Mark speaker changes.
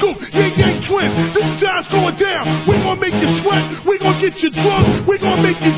Speaker 1: Scoop, yeah, twins. This is how it's going down. We gonna make you sweat. We gonna get you drunk. We gonna make you